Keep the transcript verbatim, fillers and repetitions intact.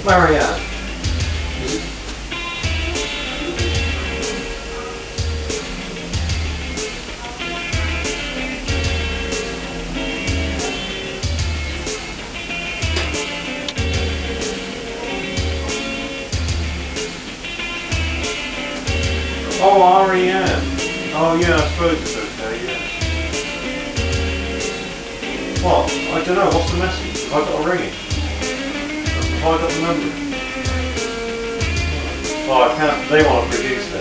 Marianne. Oh, R E M. Oh yeah, I suppose it's okay, yeah. What? I don't know, what's the message? Have I got a ringing? Have I got the number? Oh, I can't, they want to produce